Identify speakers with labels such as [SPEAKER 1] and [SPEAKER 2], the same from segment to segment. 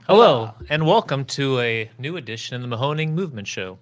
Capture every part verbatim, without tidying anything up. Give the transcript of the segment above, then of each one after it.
[SPEAKER 1] Hello,
[SPEAKER 2] Hola.
[SPEAKER 1] and welcome to a new edition of the Mahoning Movement Show.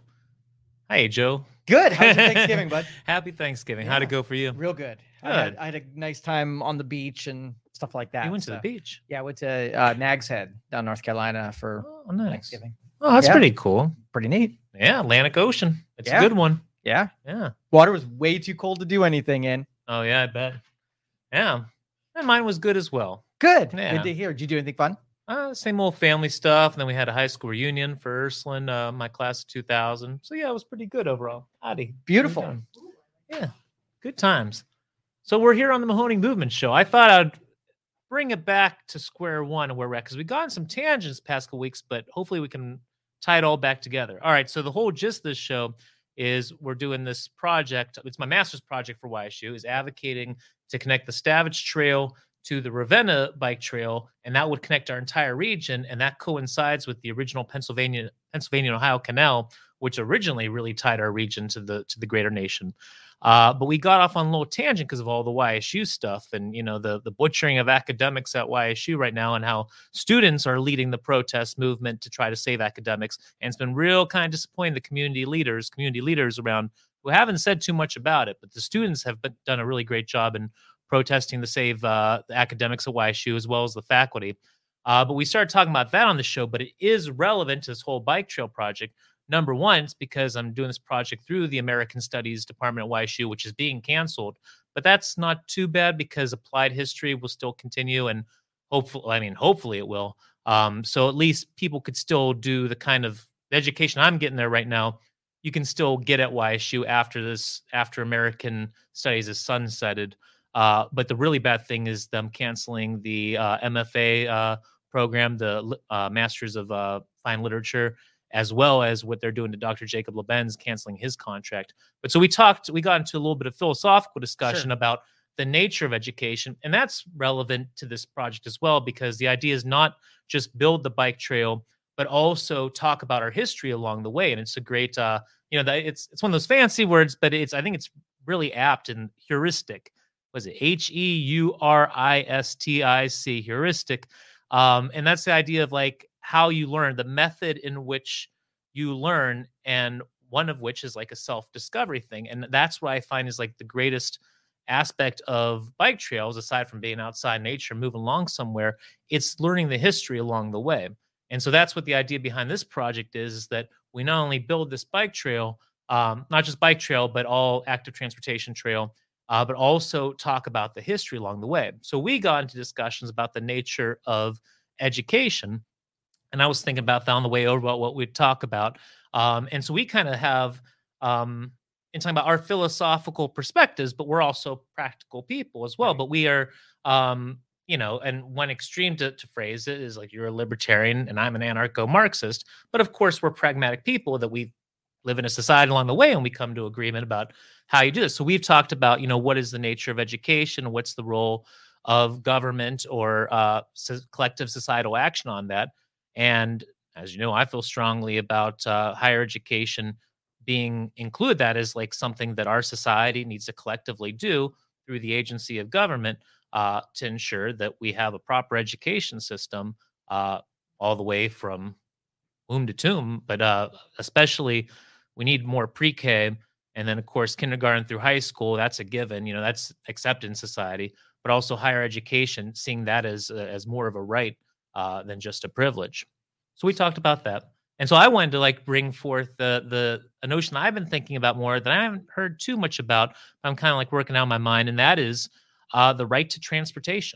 [SPEAKER 1] Hi, Joe.
[SPEAKER 2] Good. How was your Thanksgiving, bud?
[SPEAKER 1] Happy Thanksgiving. How'd it
[SPEAKER 2] Yeah,
[SPEAKER 1] go for you?
[SPEAKER 2] real good. I had
[SPEAKER 1] Good.
[SPEAKER 2] I had a nice time on the beach and stuff like
[SPEAKER 1] You
[SPEAKER 2] that.
[SPEAKER 1] went to the
[SPEAKER 2] So
[SPEAKER 1] beach.
[SPEAKER 2] yeah, I went to uh, Nags Head down North Carolina for
[SPEAKER 1] Oh, nice.
[SPEAKER 2] Thanksgiving.
[SPEAKER 1] Oh, that's
[SPEAKER 2] Yeah,
[SPEAKER 1] pretty cool.
[SPEAKER 2] pretty neat.
[SPEAKER 1] Yeah, Atlantic Ocean. It's a
[SPEAKER 2] Yeah,
[SPEAKER 1] good one.
[SPEAKER 2] yeah.
[SPEAKER 1] Yeah.
[SPEAKER 2] Water was way too cold to do anything in.
[SPEAKER 1] Oh, yeah, I bet. Yeah. And mine was good as well.
[SPEAKER 2] Good.
[SPEAKER 1] Yeah.
[SPEAKER 2] Good to hear. Did you do anything fun?
[SPEAKER 1] Uh, same old family stuff. And then we had a high school reunion for Ursuline, uh, my class of two thousand. So, yeah, it was pretty good overall. Howdy. How you
[SPEAKER 2] Beautiful.
[SPEAKER 1] doing? Yeah. Good times. So, we're here on the Mahoning Movement Show. I thought I'd bring it back to square one where we're at because we've gone some tangents past couple weeks, but hopefully we can tie it all back together. All right. So the whole gist of this show is we're doing this project. It's my master's project for Y S U, is advocating to connect the Stavich Trail to the Ravenna Bike Trail, and that would connect our entire region. And that coincides with the original Pennsylvania, Pennsylvania and Ohio Canal, which originally really tied our region to the to the greater nation. Uh, but we got off on a little tangent because of all the Y S U stuff and, you know, the, the butchering of academics at Y S U right now and how students are leading the protest movement to try to save academics. And it's been real kind of disappointing the community leaders, community leaders around who haven't said too much about it, but the students have been, done a really great job in protesting to save uh, the academics at Y S U as well as the faculty. Uh, but we started talking about that on the show, but it is relevant to this whole bike trail project. Number one, it's because I'm doing this project through the American Studies Department at Y S U, which is being canceled. But that's not too bad because applied history will still continue, and hopefully, I mean, hopefully it will. Um, so at least people could still do the kind of education I'm getting there right now. You can still get at Y S U after this, after American Studies is sunsetted. Uh, but the really bad thing is them canceling the uh, M F A uh, program, the uh, Masters of uh, Fine Literature, as well as what they're doing to Doctor Jacob Lebenz, canceling his contract. But so we talked, we got into a little bit of philosophical discussion
[SPEAKER 2] Sure.
[SPEAKER 1] about the nature of education. And that's relevant to this project as well, because the idea is not just build the bike trail, but also talk about our history along the way. And it's a great, uh, you know, that it's it's one of those fancy words, but it's I think it's really apt and heuristic. Was it H E U R I S T I C, heuristic? Um, and that's the idea of like how you learn, the method in which you learn, and one of which is like a self-discovery thing. And that's what I find is like the greatest aspect of bike trails, aside from being outside nature, moving along somewhere, it's learning the history along the way. And so that's what the idea behind this project is, is that we not only build this bike trail, um, not just bike trail, but all active transportation trail, uh, but also talk about the history along the way. So we got into discussions about the nature of education. And I was thinking about that on the way over about what we'd talk about. Um, and so we kind of have, um, in talking about our philosophical perspectives, but we're also practical people as well.
[SPEAKER 2] Right.
[SPEAKER 1] But we are, um, you know, and one extreme to, to phrase it is like you're a libertarian and I'm an anarcho-Marxist. But of course, we're pragmatic people that we live in a society along the way and we come to agreement about how you do this. So we've talked about, you know, what is the nature of education? What's the role of government or uh, so collective societal action on that? And as you know, I feel strongly about uh, higher education being included that as like something that our society needs to collectively do through the agency of government uh, to ensure that we have a proper education system uh, all the way from womb to tomb. But uh, especially, we need more pre-K, and then of course kindergarten through high school. That's a given. You know, that's accepted in society. But also higher education, seeing that as uh, as more of a right uh, than just a privilege. So we talked about that. And so I wanted to like bring forth the the a notion that I've been thinking about more that I haven't heard too much about. I'm kind of like working out in my mind, and that is uh, the right to transportation.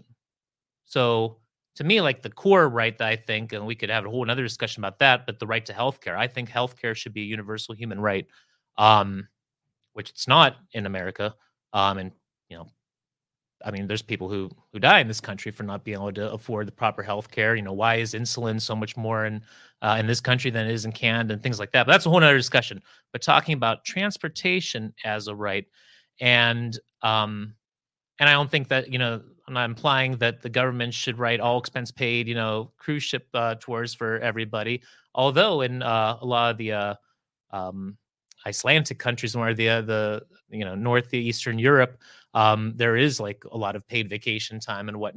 [SPEAKER 1] So to me, like the core right that I think, and we could have a whole another discussion about that, but the right to healthcare. I think healthcare should be a universal human right, um, which it's not in America. Um, and you know, I mean, there's people who who die in this country for not being able to afford the proper health care. You know, why is insulin so much more in uh, in this country than it is in Canada and things like that? But that's a whole other discussion. But talking about transportation as a right, and um, and I don't think that, you know, I'm not implying that the government should write all expense paid, you know, cruise ship uh, tours for everybody. Although in uh, a lot of the uh, um, Icelandic countries where the uh, the you know northeastern Europe, um, there is like a lot of paid vacation time and whatnot.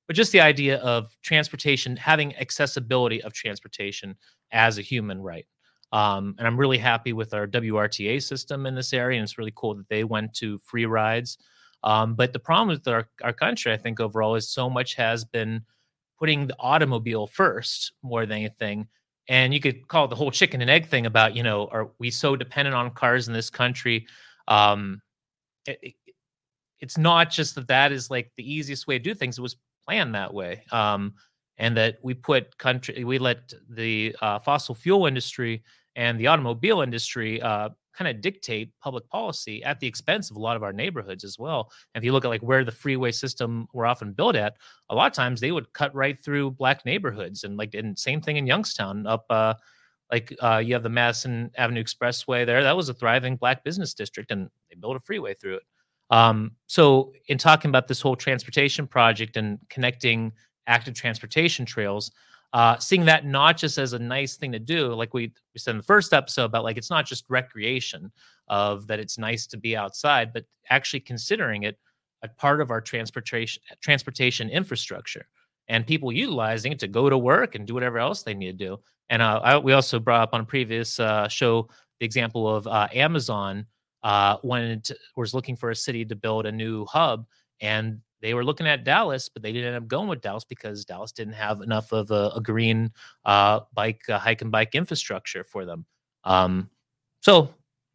[SPEAKER 1] but just the idea of transportation, having accessibility of transportation as a human right. Um, and I'm really happy with our W R T A system in this area, and it's really cool that they went to free rides. Um, but the problem with our, our country, I think overall, is so much has been putting the automobile first more than anything. And you could call it the whole chicken and egg thing about, you know, are we so dependent on cars in this country? Um, it, it- it's not just that that is like the easiest way to do things. It was planned that way. Um, and that we put country, we let the uh, fossil fuel industry and the automobile industry uh, kind of dictate public policy at the expense of a lot of our neighborhoods as well. And if you look at like where the freeway system were often built at, a lot of times they would cut right through black neighborhoods, and like, and same thing in Youngstown up, uh, like uh, you have the Madison Avenue Expressway there. That was a thriving black business district, and they built a freeway through it. Um, so, in talking about this whole transportation project and connecting active transportation trails, uh, seeing that not just as a nice thing to do, like we, we said in the first episode about like it's not just recreation of that it's nice to be outside, but actually considering it a part of our transportation transportation infrastructure and people utilizing it to go to work and do whatever else they need to do. And uh, I, we also brought up on a previous uh, show the example of uh, Amazon uh, when it was looking for a city to build a new hub, and they were looking at Dallas, but they didn't end up going with Dallas because Dallas didn't have enough of a, a green uh, bike, uh, hike and bike infrastructure for them. Um, so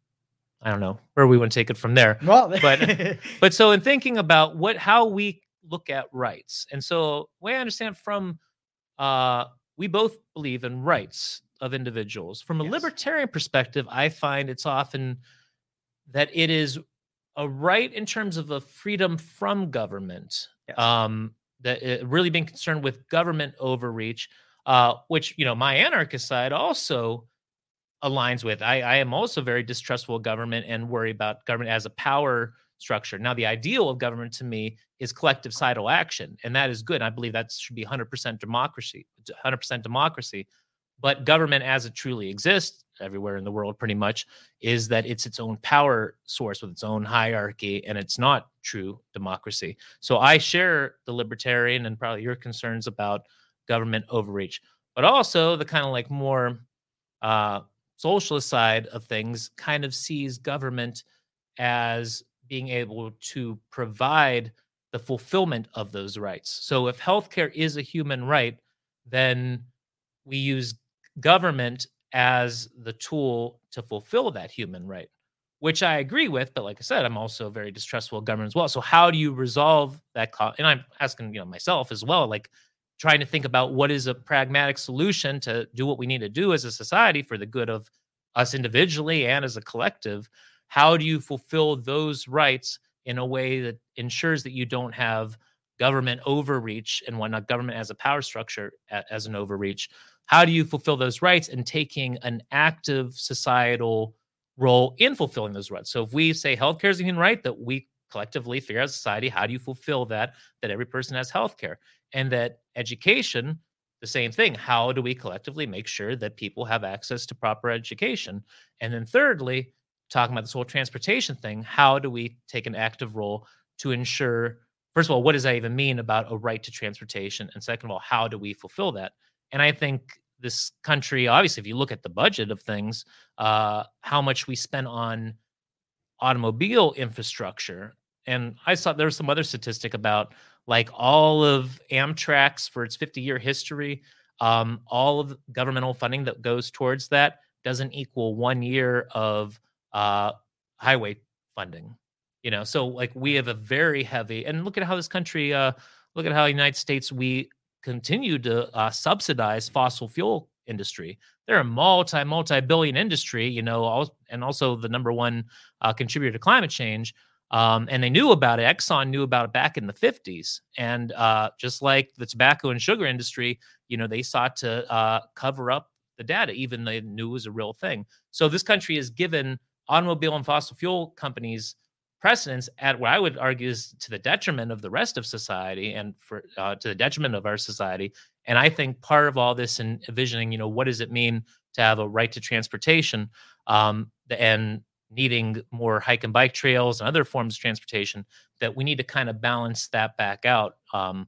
[SPEAKER 1] I don't know where we want to take it from there.
[SPEAKER 2] Well,
[SPEAKER 1] but but so in thinking about what how we look at rights, and so the way I understand from uh, we both believe in rights of individuals. From a
[SPEAKER 2] Yes.
[SPEAKER 1] libertarian perspective, I find it's often that it is a right in terms of a freedom from government.
[SPEAKER 2] Yes.
[SPEAKER 1] Um, that it, really being concerned with government overreach, uh, which you know my anarchist side also aligns with. I, I am also very distrustful of government and worry about government as a power structure. Now, the ideal of government to me is collective societal action, and that is good. I believe that should be one hundred percent democracy, one hundred percent democracy. But government as it truly exists everywhere in the world pretty much is that it's its own power source with its own hierarchy, and it's not true democracy. So I share the libertarian and probably your concerns about government overreach, but also the kind of like more uh, socialist side of things kind of sees government as being able to provide the fulfillment of those rights. So if healthcare is a human right, then we use government as the tool to fulfill that human right, which I agree with. But like I said, I'm also very distrustful of government as well. So how do you resolve that? Co- and I'm asking, you know, myself as well, like trying to think about what is a pragmatic solution to do what we need to do as a society for the good of us individually and as a collective. How do you fulfill those rights in a way that ensures that you don't have government overreach and whatnot, government as a power structure a- as an overreach? How do you fulfill those rights and taking an active societal role in fulfilling those rights? So if we say healthcare is a human right, that we collectively figure out as a society, how do you fulfill that, that every person has healthcare? And that education, the same thing. How do we collectively make sure that people have access to proper education? And then thirdly, talking about this whole transportation thing, how do we take an active role to ensure, first of all, what does that even mean about a right to transportation? And second of all, how do we fulfill that? And I think this country, obviously, if you look at the budget of things, uh, how much we spend on automobile infrastructure. And I saw there was some other statistic about like all of Amtrak's for its fifty year history, um, all of the governmental funding that goes towards that doesn't equal one year of uh, highway funding. You know, so like we have a very heavy, and look at how this country, uh, look at how United States, we continue to uh, subsidize fossil fuel industry. They're a multi multi billion industry, you know, al- and also the number one uh, contributor to climate change. Um, and they knew about it. Exxon knew about it back in the fifties. And uh, just like the tobacco and sugar industry, you know, they sought to uh, cover up the data, even though they knew it was a real thing. So this country has given automobile and fossil fuel companies precedence at what I would argue is to the detriment of the rest of society and for uh, to the detriment of our society. And I think part of all this and envisioning, you know, what does it mean to have a right to transportation, um, and needing more hike and bike trails and other forms of transportation, that we need to kind of balance that back out. Um,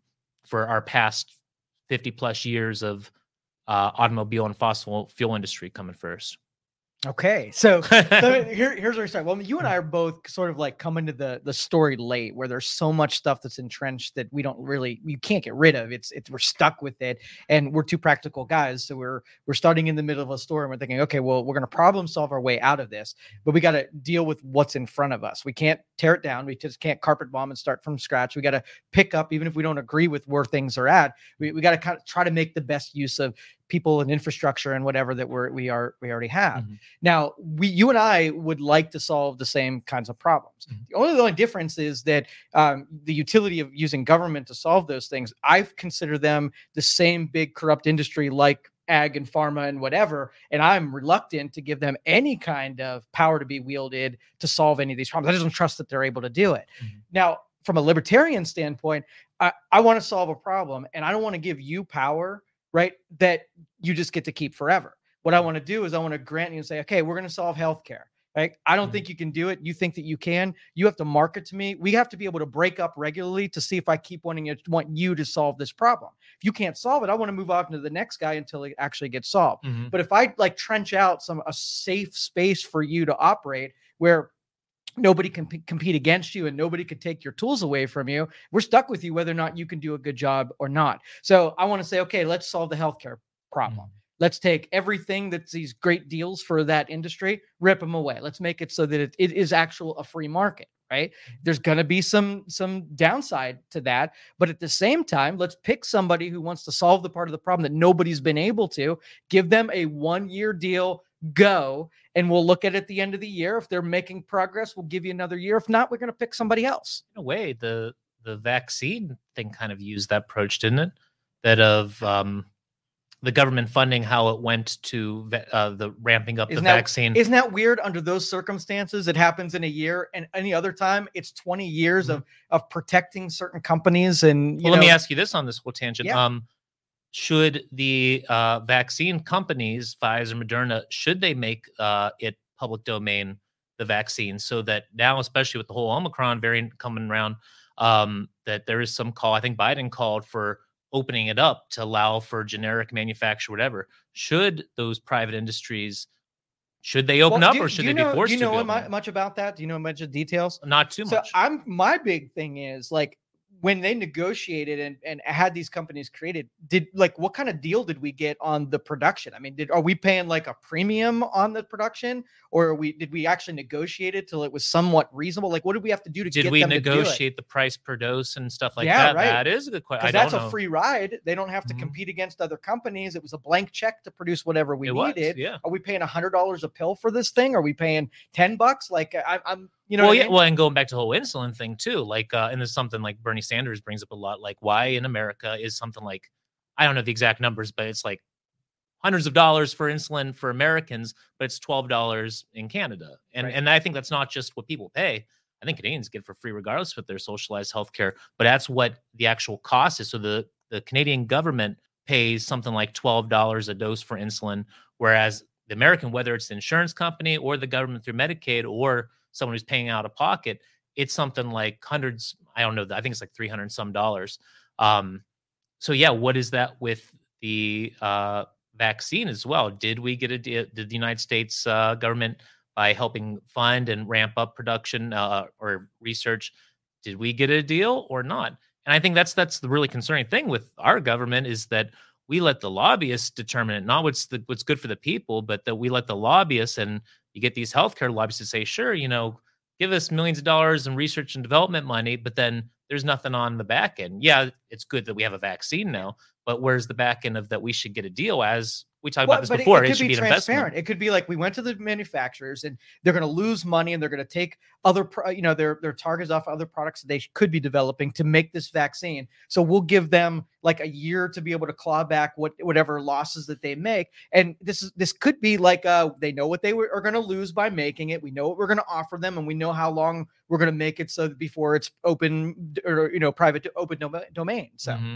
[SPEAKER 1] for our past fifty plus years of uh, automobile and fossil fuel industry coming first.
[SPEAKER 2] Okay, so, so here, here's where we start. Well, you and I are both sort of like coming to the the story late, where there's so much stuff that's entrenched that we don't really, you can't get rid of. It's it's we're stuck with it, and we're two practical guys, so we're we're starting in the middle of a story, and we're thinking, okay, well, we're gonna problem solve our way out of this, but we got to deal with what's in front of us. We can't tear it down. We just can't carpet bomb and start from scratch. We got to pick up, even if we don't agree with where things are at. We we got to kind of try to make the best use of people and infrastructure and whatever that we're we are we already have. Mm-hmm. Now, we you and I would like to solve the same kinds of problems. Mm-hmm. The only the only difference is that um, the utility of using government to solve those things, I consider them the same big corrupt industry like ag and pharma and whatever, and I'm reluctant to give them any kind of power to be wielded to solve any of these problems. I just don't trust that they're able to do it. Mm-hmm. Now, from a libertarian standpoint, I, I want to solve a problem, and I don't want to give you power, right, that you just get to keep forever. What I want to do is I want to grant you and say, okay, we're going to solve healthcare. Right? I don't mm-hmm. think you can do it. You think that you can. You have to market to me. We have to be able to break up regularly to see if I keep wanting it, want you to solve this problem. If you can't solve it, I want to move on to the next guy until it actually gets solved. Mm-hmm. But if I like trench out some a safe space for you to operate where nobody can p- compete against you and nobody could take your tools away from you, we're stuck with you whether or not you can do a good job or not. So I want to say, okay, let's solve the healthcare problem. Mm-hmm. Let's take everything that's these great deals for that industry, rip them away. Let's make it so that it, it is actual a free market, right? There's going to be some some downside to that, but at the same time, let's pick somebody who wants to solve the part of the problem that nobody's been able to, give them a one-year deal, go, and we'll look at it at the end of the year. If they're making progress, we'll give you another year. If not, we're going to pick somebody else.
[SPEAKER 1] In a way, the the vaccine thing kind of used that approach, didn't it? That of um the government funding, how it went to uh, the ramping up
[SPEAKER 2] isn't
[SPEAKER 1] the
[SPEAKER 2] that,
[SPEAKER 1] vaccine.
[SPEAKER 2] Isn't that weird? Under those circumstances, it happens in a year, and any other time, it's twenty years mm-hmm. of of protecting certain companies. And you
[SPEAKER 1] well,
[SPEAKER 2] know,
[SPEAKER 1] let me ask you this on this whole tangent:
[SPEAKER 2] yeah.
[SPEAKER 1] um, should the uh, vaccine companies, Pfizer, Moderna, should they make uh, it public domain, the vaccine, so that now, especially with the whole Omicron variant coming around, um, that there is some call. I think Biden called for opening it up to allow for generic manufacture, whatever. Should those private industries, should they open
[SPEAKER 2] well,
[SPEAKER 1] up
[SPEAKER 2] do,
[SPEAKER 1] or should
[SPEAKER 2] do
[SPEAKER 1] they
[SPEAKER 2] know,
[SPEAKER 1] be forced
[SPEAKER 2] to? Do you know
[SPEAKER 1] to
[SPEAKER 2] much about that? Do you know much of details?
[SPEAKER 1] Not too
[SPEAKER 2] so
[SPEAKER 1] much.
[SPEAKER 2] I'm my big thing is like when they negotiated and, and had these companies created, did like what kind of deal did we get on the production? I mean, did are we paying like a premium on the production, or are we did we actually negotiate it till it was somewhat reasonable? Like, what did we have to do to
[SPEAKER 1] did
[SPEAKER 2] get
[SPEAKER 1] we
[SPEAKER 2] them
[SPEAKER 1] negotiate
[SPEAKER 2] to do
[SPEAKER 1] the price per dose and stuff like
[SPEAKER 2] yeah,
[SPEAKER 1] that?
[SPEAKER 2] Right.
[SPEAKER 1] That is a good question.
[SPEAKER 2] That's
[SPEAKER 1] don't know.
[SPEAKER 2] a free ride. They don't have to
[SPEAKER 1] mm-hmm.
[SPEAKER 2] compete against other companies. It was a blank check to produce whatever we
[SPEAKER 1] it
[SPEAKER 2] needed.
[SPEAKER 1] Was, yeah.
[SPEAKER 2] Are we paying a hundred dollars a pill for this thing? Are we paying ten bucks? Like I, I'm. You know
[SPEAKER 1] well,
[SPEAKER 2] what
[SPEAKER 1] yeah,
[SPEAKER 2] I mean?
[SPEAKER 1] well, and going back to the whole insulin thing too, like, uh, and there's something like Bernie Sanders brings up a lot, like why in America is something like, I don't know the exact numbers, but it's like hundreds of dollars for insulin for Americans, but it's twelve dollars in Canada. And
[SPEAKER 2] right.
[SPEAKER 1] and I think that's not just what people pay. I think Canadians get for free regardless with their socialized healthcare, but that's what the actual cost is. So the, the Canadian government pays something like twelve dollars a dose for insulin, whereas the American, whether it's the insurance company or the government through Medicaid or someone who's paying out of pocket, it's something like hundreds. I don't know. I think it's like three hundred some dollars. Um, so yeah, what is that with the uh, vaccine as well? Did we get a deal? Did the United States uh, government, by helping fund and ramp up production uh, or research, did we get a deal or not? And I think that's that's the really concerning thing with our government is that we let the lobbyists determine it, not what's the, what's good for the people, but that we let the lobbyists, and you get these healthcare lobbyists to say, sure, you know, give us millions of dollars in research and development money, but then there's nothing on the back end. Yeah, it's good that we have a vaccine now, but where's the back end of that we should get a deal? As we talked
[SPEAKER 2] well,
[SPEAKER 1] about this
[SPEAKER 2] but
[SPEAKER 1] before,
[SPEAKER 2] it, it,
[SPEAKER 1] it
[SPEAKER 2] could
[SPEAKER 1] should
[SPEAKER 2] be,
[SPEAKER 1] be an
[SPEAKER 2] transparent.
[SPEAKER 1] investment.
[SPEAKER 2] It could be like we went to the manufacturers and they're going to lose money and they're going to take other, you know, their their targets off other products that they could be developing to make this vaccine. So we'll give them like a year to be able to claw back what whatever losses that they make. And this is this could be like uh they know what they were, are going to lose by making it. We know what we're going to offer them, and we know how long we're going to make it so that before it's open or you know private to open dom- domain. So
[SPEAKER 1] mm-hmm.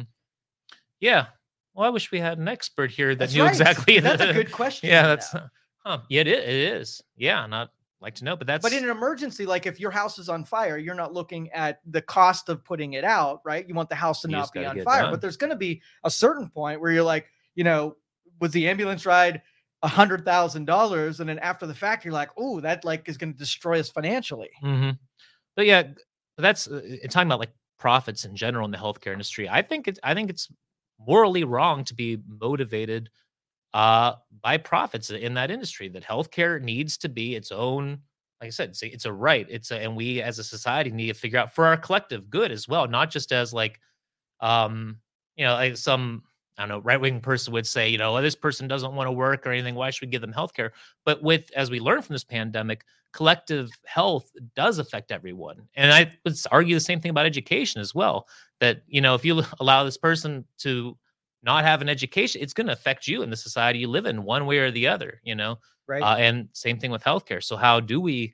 [SPEAKER 1] yeah. Well, I wish we had an expert here that
[SPEAKER 2] that's
[SPEAKER 1] knew
[SPEAKER 2] right.
[SPEAKER 1] exactly.
[SPEAKER 2] That's
[SPEAKER 1] the,
[SPEAKER 2] a good question.
[SPEAKER 1] Yeah, that's uh, huh. Yeah, it is. it is. Yeah, not like to know. But that's
[SPEAKER 2] but in an emergency, like if your house is on fire, you're not looking at the cost of putting it out, right? You want the house to
[SPEAKER 1] You
[SPEAKER 2] not
[SPEAKER 1] just
[SPEAKER 2] be
[SPEAKER 1] gotta
[SPEAKER 2] on
[SPEAKER 1] get it
[SPEAKER 2] fire.
[SPEAKER 1] done.
[SPEAKER 2] But there's going to be a certain point where you're like, you know, was the ambulance ride a hundred thousand dollars, and then after the fact, you're like, oh, that like is going to destroy us financially.
[SPEAKER 1] hmm But yeah, but that's uh, in talking about like profits in general in the healthcare industry. I think it's I think it's morally wrong to be motivated uh, by profits in that industry. That healthcare needs to be its own. Like I said, it's a, it's a right. It's a, and we as a society need to figure out for our collective good as well, not just as like, um, you know, like some I don't know right wing person would say, you know, well, this person doesn't want to work or anything. Why should we give them healthcare? But with as we learn from this pandemic, collective health does affect everyone, and I would argue the same thing about education as well. That you know, if you allow this person to not have an education, it's going to affect you in the society you live in, one way or the other. You know,
[SPEAKER 2] Right.
[SPEAKER 1] uh, and same thing with healthcare. So how do we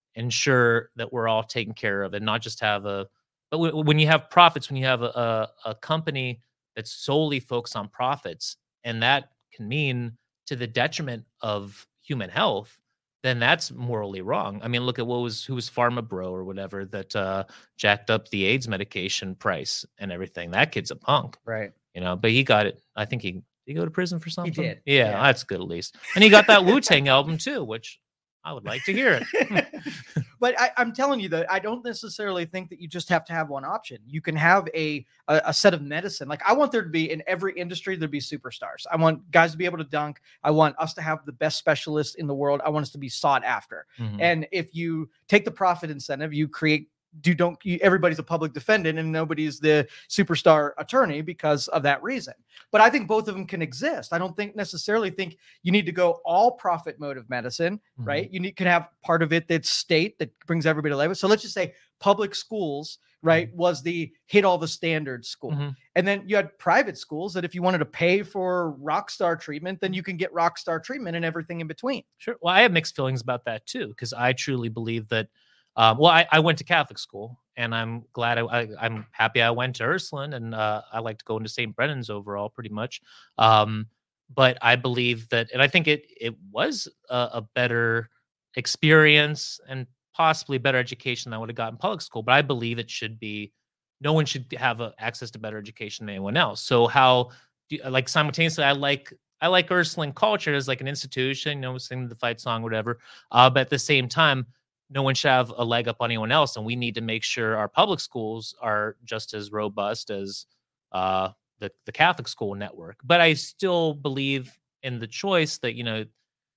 [SPEAKER 1] ensure that we're all taken care of and not just have a but w- when you have profits, when you have a, a, a company that's solely focused on profits, and that can mean to the detriment of human health, then that's morally wrong. I mean, look at what was who was Pharma Bro or whatever that uh, jacked up the AIDS medication price and everything. That kid's a punk,
[SPEAKER 2] Right.
[SPEAKER 1] you know. But he got it. I think he did he go to prison for something.
[SPEAKER 2] did,
[SPEAKER 1] Yeah,
[SPEAKER 2] yeah.
[SPEAKER 1] that's good at least. And he got that Wu Tang album too, which I would like to hear it.
[SPEAKER 2] But I, I'm telling you that I don't necessarily think that you just have to have one option. You can have a, a a set of medicine. Like I want there to be in every industry, there'd be superstars. I want guys to be able to dunk. I want us to have the best specialists in the world. I want us to be sought after.
[SPEAKER 1] Mhm.
[SPEAKER 2] And if you take the profit incentive, you create do don't you, everybody's a public defendant and nobody's the superstar attorney because of that reason. But I think both of them can exist. I don't think necessarily think you need to go all profit mode of medicine,
[SPEAKER 1] Mhm.
[SPEAKER 2] right? You need can have part of it that's state that brings everybody to level. So let's just say public schools, right, was the hit all the standards school.
[SPEAKER 1] Mhm.
[SPEAKER 2] And then you had private schools that if you wanted to pay for rock star treatment, then you can get rock star treatment and everything in between.
[SPEAKER 1] Sure. Well, I have mixed feelings about that too, because I truly believe that. Um, well, I, I went to Catholic school, and I'm glad I, I I'm happy I went to Ursuline, and uh, I like to go into Saint Brennan's overall, pretty much. Um, but I believe that, and I think it it was a, a better experience and possibly better education than I would have got in public school. But I believe it should be no one should have a, access to better education than anyone else. So how do you, like simultaneously, I like I like Ursuline culture as like an institution, you know, singing the fight song, whatever. Uh, but at the same time, no one should have a leg up on anyone else, and we need to make sure our public schools are just as robust as uh, the the Catholic school network. But I still believe in the choice that you know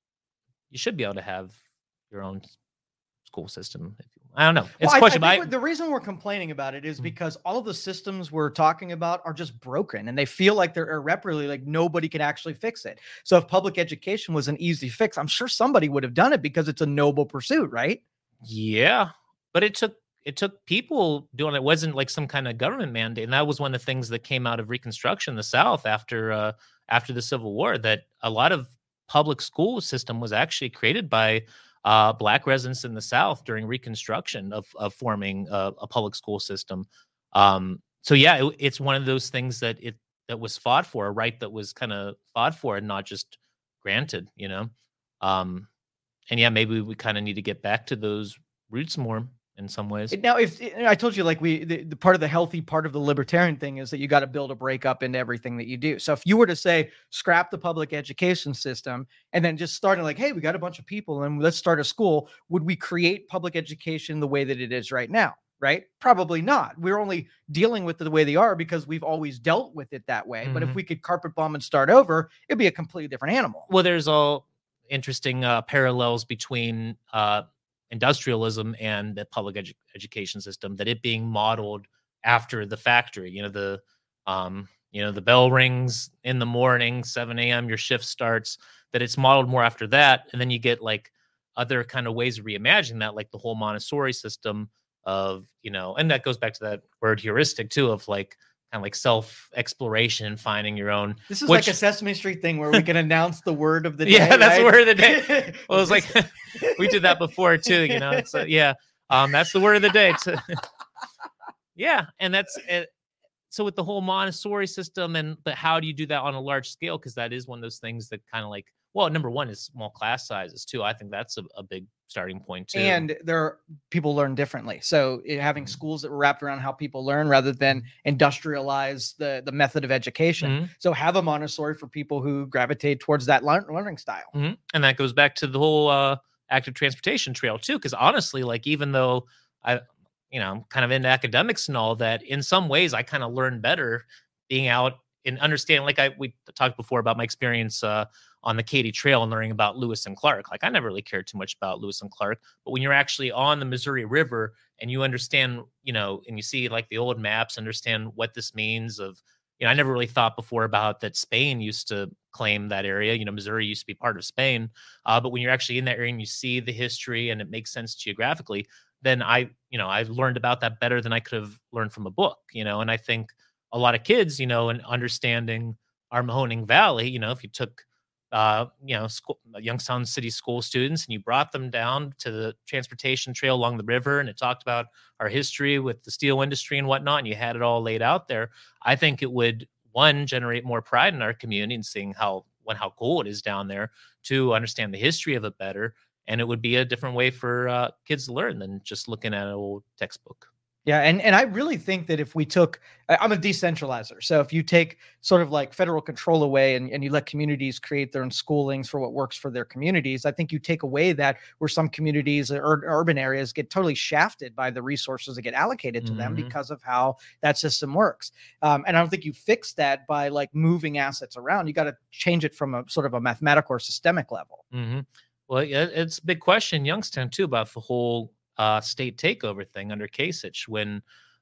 [SPEAKER 1] you should be able to have your own s- school system. If you, I don't know. It's
[SPEAKER 2] Well, I-
[SPEAKER 1] a question.
[SPEAKER 2] I
[SPEAKER 1] but
[SPEAKER 2] think
[SPEAKER 1] I-
[SPEAKER 2] what- the reason we're complaining about it is
[SPEAKER 1] Mhm.
[SPEAKER 2] because all of the systems we're talking about are just broken and they feel like they're irreparably like nobody can actually fix it. So if public education was an easy fix, I'm sure somebody would have done it because it's a noble pursuit, right?
[SPEAKER 1] Yeah, but it took it took people doing it. It wasn't like some kind of government mandate, and that was one of the things that came out of Reconstruction in the South after uh, after the Civil War. That a lot of public school system was actually created by uh, Black residents in the South during Reconstruction of of forming a, a public school system. Um, so yeah, it, it's one of those things that it that was fought for, a right that was kind of fought for and not just granted. You know. Um, and yeah, maybe we kind of need to get back to those roots more in some ways.
[SPEAKER 2] It- Now, if I told you, like we, the, the part of the healthy part of the libertarian thing is that you got to build a breakup into everything that you do. So if you were to say scrap the public education system and then just starting like, hey, we got a bunch of people and let's start a school, would we create public education the way that it is right now? Right? Probably not. We're only dealing with it the way they are because we've always dealt with it that way. But if
[SPEAKER 1] Mhm.
[SPEAKER 2] we could carpet bomb and start over, it'd be a completely different animal.
[SPEAKER 1] Well, there's all interesting uh, parallels between uh, industrialism and the public edu- education system. That it being modeled after the factory. You know the um, you know the bell rings in the morning, seven a.m. Your shift starts. That it's modeled more after that, and then you get like other kind of ways of reimagining that, like the whole Montessori system of you know, and that goes back to that word heuristic too, of like kind of like self exploration, finding your own.
[SPEAKER 2] This is
[SPEAKER 1] Which-
[SPEAKER 2] like a Sesame Street thing where we can announce the word of the day.
[SPEAKER 1] Yeah, that's the
[SPEAKER 2] right?
[SPEAKER 1] word of the day. Well, it's like we did that before too, you know. It's uh, yeah, um, that's the word of the day. It's, uh, yeah, and that's it. so with the whole Montessori system and but how do you do that on a large scale? Because that is one of those things that kind of like, well, number one is small class sizes too. I think that's a, a big starting point too.
[SPEAKER 2] And there are, people learn differently. So it, having
[SPEAKER 1] Mhm.
[SPEAKER 2] schools that were wrapped around how people learn rather than industrialize the, the method of education.
[SPEAKER 1] Mhm.
[SPEAKER 2] So have a Montessori for people who gravitate towards that learn, learning style.
[SPEAKER 1] Mhm. And that goes back to the whole uh, active transportation trail too. Because honestly, like even though I, you know, I'm kind of into academics and all that, in some ways I kind of learn better being out and understanding. Like I we talked before about my experience uh, on the Katy Trail and learning about Lewis and Clark. Like I never really cared too much about Lewis and Clark, but when you're actually on the Missouri River and you understand, you know, and you see like the old maps, understand what this means of, you know, I never really thought before about that Spain used to claim that area. You know, Missouri used to be part of Spain. Uh, but when you're actually in that area and you see the history and it makes sense geographically, then I, you know, I learned about that better than I could have learned from a book, you know, and I think a lot of kids, you know, and understanding our Mahoning Valley, you know, if you took, uh, you know, school, Youngstown City school students and you brought them down to the transportation trail along the river and it talked about our history with the steel industry and whatnot, and you had it all laid out there, I think it would, one, generate more pride in our community and seeing how, when, how cool it is down there, to understand the history of it better. And it would be a different way for uh, kids to learn than just looking at an old textbook.
[SPEAKER 2] Yeah, and and I really think that if we took, I- I'm a decentralizer. So if you take sort of like federal control away and, and you let communities create their own schoolings for what works for their communities, I think you take away that where some communities or urban areas get totally shafted by the resources that get allocated to them
[SPEAKER 1] Mhm.
[SPEAKER 2] because of how that system works. Um, and I don't think you fix that by like moving assets around. You got to change it from a sort of a mathematical or systemic level.
[SPEAKER 1] hmm Well, yeah, it's a big question in Youngstown too about the whole uh, state takeover thing under Kasich when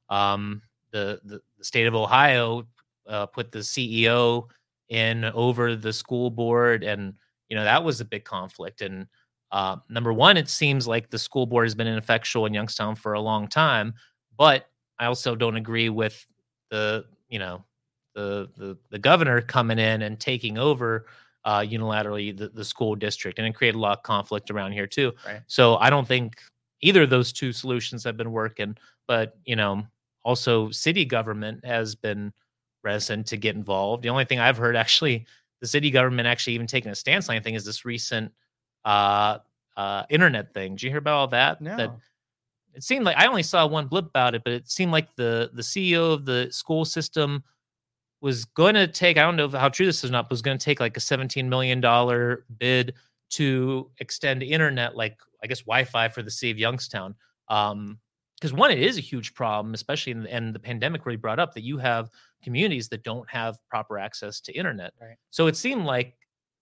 [SPEAKER 1] um, the, the the state of Ohio uh, put the C E O in over the school board, and you know that was a big conflict. And uh, number one, it seems like the school board has been ineffectual in Youngstown for a long time, but I also don't agree with the you know the the the governor coming in and taking over uh, unilaterally the, the school district, and it created a lot of conflict around here too.
[SPEAKER 2] Right.
[SPEAKER 1] So I don't think either of those two solutions have been working. But you know, also city government has been reticent to get involved. The only thing I've heard actually, the city government actually even taking a stance on anything is this recent uh, uh, internet thing. Did you hear about all that?
[SPEAKER 2] No.
[SPEAKER 1] That it seemed like I only saw one blip about it, but it seemed like the the C E O of the school system was going to take, I don't know how true this is or not, but was going to take like a seventeen million dollars bid to extend internet, like I guess Wi-Fi for the city of Youngstown. Um, because one, it is a huge problem, especially in the, and the pandemic really brought up that you have communities that don't have proper access to internet.
[SPEAKER 2] Right.
[SPEAKER 1] So it seemed like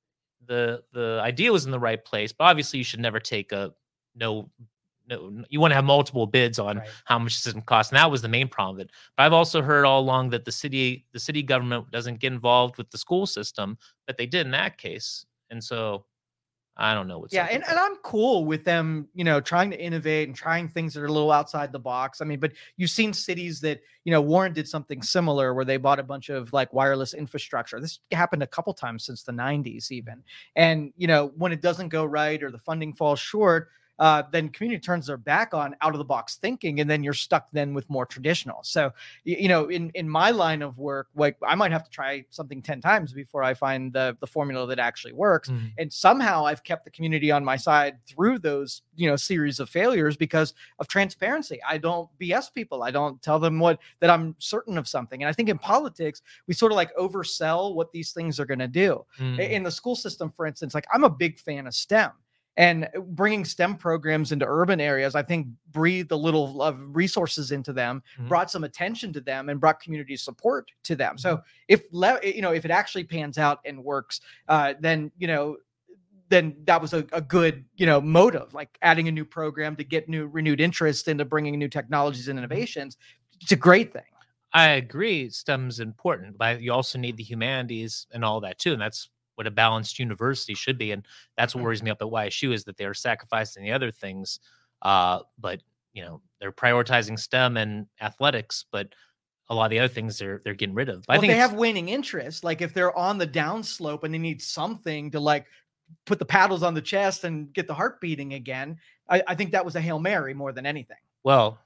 [SPEAKER 1] the the idea was in the right place, but obviously you should never take a no no you want to have multiple bids on
[SPEAKER 2] Right.
[SPEAKER 1] how much the system costs, and that was the main problem of it. But I've also heard all along that the city the city government doesn't get involved with the school system, but they did in that case. And so I don't know what's
[SPEAKER 2] Yeah,
[SPEAKER 1] up
[SPEAKER 2] and,
[SPEAKER 1] with
[SPEAKER 2] and
[SPEAKER 1] that.
[SPEAKER 2] I'm cool with them, you know, trying to innovate and trying things that are a little outside the box. I mean, but you've seen cities that, you know, Warren did something similar where they bought a bunch of like wireless infrastructure. This happened a couple times since the nineties even. And, you know, when it doesn't go right or the funding falls short, uh, then community turns their back on out of the box thinking, and then you're stuck then with more traditional. So, y- you know, in in my line of work, like I might have to try something ten times before I find the the formula that actually works.
[SPEAKER 1] Mhm.
[SPEAKER 2] And somehow I've kept the community on my side through those, you know, series of failures because of transparency. I don't B S people. I don't tell them what that I'm certain of something. And I think in politics, we sort of like oversell what these things are going to do.
[SPEAKER 1] Mm.
[SPEAKER 2] In the school system, for instance, like I'm a big fan of STEM. And bringing STEM programs into urban areas, I think breathed a little of resources into them,
[SPEAKER 1] Mhm.
[SPEAKER 2] brought some attention to them, and brought community support to them. So if le- you know if it actually pans out and works, uh, then you know then that was a, a good you know motive, like adding a new program to get new renewed interest into bringing new technologies and innovations. It's a great thing.
[SPEAKER 1] I agree. STEM's important, but you also need the humanities and all that too. And that's what a balanced university should be. And that's what worries me up at Y S U is that they're sacrificing the other things. Uh, but you know, they're prioritizing STEM and athletics, but a lot of the other things they're they're getting rid of. But I
[SPEAKER 2] Well, if
[SPEAKER 1] think
[SPEAKER 2] they
[SPEAKER 1] it's-
[SPEAKER 2] have waning interest, like if they're on the downslope and they need something to like put the paddles on the chest and get the heart beating again, I, I think that was a Hail Mary more than anything.
[SPEAKER 1] well,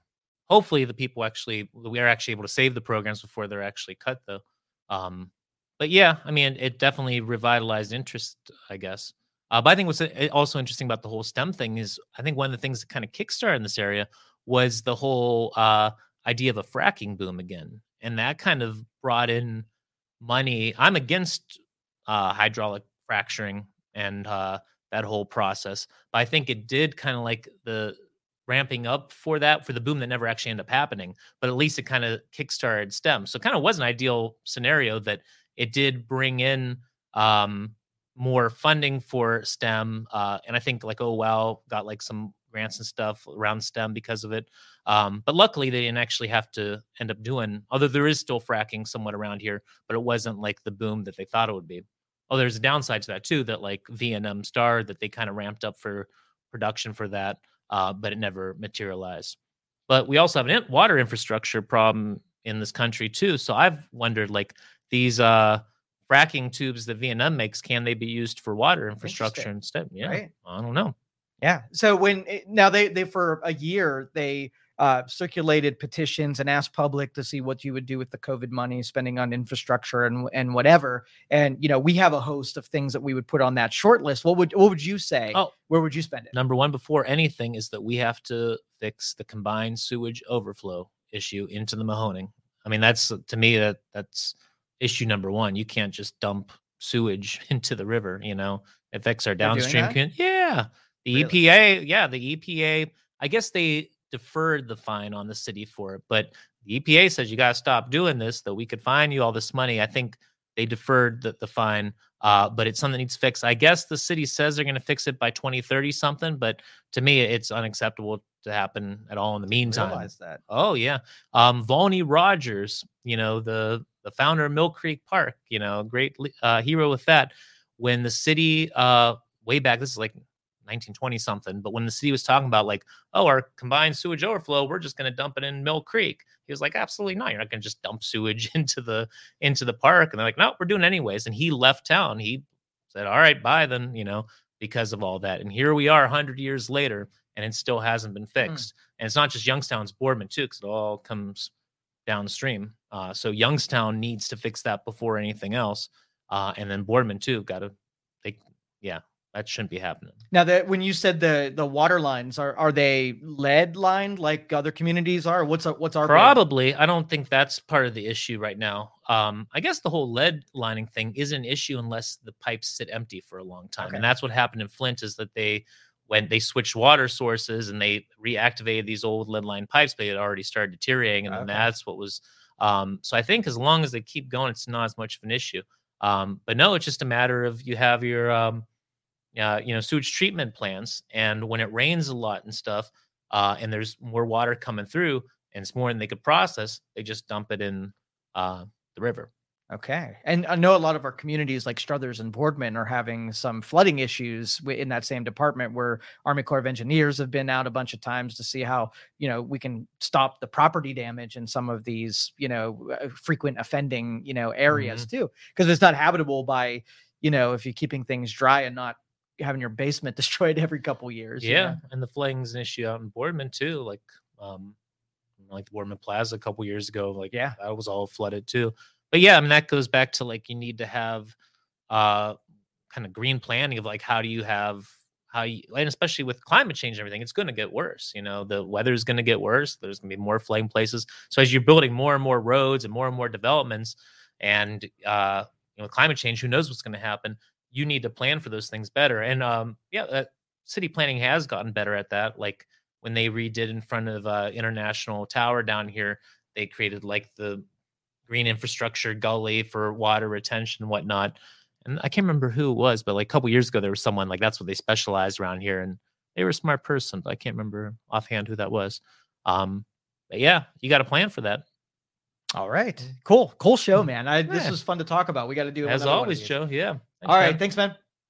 [SPEAKER 1] hopefully the people actually we are actually able to save the programs before they're actually cut, though. Um, but yeah, I mean, it definitely revitalized interest, I guess. Uh, but I think what's uh, also interesting about the whole STEM thing is I think one of the things that kind of kickstarted in this area was the whole uh, idea of a fracking boom again, and that kind of brought in money. I'm against uh, hydraulic fracturing and uh, that whole process, but I think it did kind of like the ramping up for that for the boom that never actually ended up happening. But at least it kind of kickstarted STEM, so it kind of was an ideal scenario that it did bring in um, more funding for STEM, uh, and I think like oh wow got like some grants and stuff around STEM because of it. Um, but luckily, they didn't actually have to end up doing. Although there is still fracking somewhat around here, but it wasn't like the boom that they thought it would be. Oh, there's a downside to that too. That like V N M Star that they kind of ramped up for production for that, uh, but it never materialized. But we also have an in- water infrastructure problem in this country too. So I've wondered, like these uh, fracking tubes that V N M makes, can they be used for water infrastructure instead? Yeah,
[SPEAKER 2] right?
[SPEAKER 1] I don't know.
[SPEAKER 2] Yeah. So when it, now they they for a year they uh, circulated petitions and asked public to see what you would do with the COVID money, spending on infrastructure and and whatever. And you know, we have a host of things that we would put on that short list. What would what would you say?
[SPEAKER 1] Oh,
[SPEAKER 2] where would you spend it?
[SPEAKER 1] Number one, before anything, is that we have to fix the combined sewage overflow issue into the Mahoning. I mean, that's to me that that's issue number one. You can't just dump sewage into the river. You know, it affects our downstream. Con- yeah. The really? E P A, yeah, the E P A, I guess they deferred the fine on the city for it, but the E P A says you got to stop doing this, that we could fine you all this money. I think they deferred the, the fine, uh, but it's something that needs fixed. I guess the city says they're going to fix it by twenty thirty something, but to me, it's unacceptable to happen at all in the meantime.
[SPEAKER 2] Realize that.
[SPEAKER 1] Oh, yeah. Um, Volney Rogers, you know, the, the founder of Mill Creek Park, you know, great uh, hero with that. When the city, uh, way back, this is like nineteen twenty something, but when the city was talking about like, oh, our combined sewage overflow, we're just going to dump it in Mill Creek. He was like, absolutely not. You're not going to just dump sewage into the into the park. And they're like, no, we're doing it anyways. And he left town. He said, all right, bye then, you know, because of all that. And here we are one hundred years later, and it still hasn't been fixed. Mm. And it's not just Youngstown's Boardman too, because it all comes downstream. Uh, so Youngstown needs to fix that before anything else. Uh, and then Boardman too, got to, they, yeah. That shouldn't be happening.
[SPEAKER 2] Now, that when you said the the water lines, are are they lead lined like other communities are? What's our, what's our
[SPEAKER 1] probably? Big? I don't think that's part of the issue right now. Um, I guess the whole lead lining thing is an issue unless the pipes sit empty for a long time, okay. And that's what happened in Flint. Is that they when they switched water sources and they reactivated these old lead line pipes, they had already started deteriorating, and then okay. that's what was. Um, so I think as long as they keep going, it's not as much of an issue. Um, but no, it's just a matter of you have your um, Uh, you know, sewage treatment plants. And when it rains a lot and stuff, uh, and there's more water coming through and it's more than they could process, they just dump it in uh, the river.
[SPEAKER 2] Okay. And I know a lot of our communities like Struthers and Boardman are having some flooding issues in that same department, where Army Corps of Engineers have been out a bunch of times to see how, you know, we can stop the property damage in some of these, you know, frequent offending, you know, areas mm-hmm. too. Because it's not habitable by, you know, if you're keeping things dry and not having your basement destroyed every couple years.
[SPEAKER 1] Yeah. You know? And the flooding's an issue out in Boardman too. Like, um, like the Boardman Plaza a couple years ago, like
[SPEAKER 2] yeah,
[SPEAKER 1] that was all flooded too. But yeah, I mean, that goes back to like, you need to have, uh, kind of green planning of like, how do you have, how you, and especially with climate change and everything, it's going to get worse. You know, the weather's going to get worse. There's going to be more flooding places. So as you're building more and more roads and more and more developments and, uh, you know, climate change, who knows what's going to happen? You need to plan for those things better. And um, yeah, uh, city planning has gotten better at that. Like when they redid in front of uh, International Tower down here, they created like the green infrastructure gully for water retention and whatnot. And I can't remember who it was, but like a couple years ago, there was someone like that's what they specialized around here. And they were a smart person, but I can't remember offhand who that was. Um, but yeah, you got to plan for that.
[SPEAKER 2] All right. Cool. Cool show, man. I, yeah. This was fun to talk about. We got to do it
[SPEAKER 1] as always, Joe. Yeah.
[SPEAKER 2] Thanks, All right. Man. Thanks, man.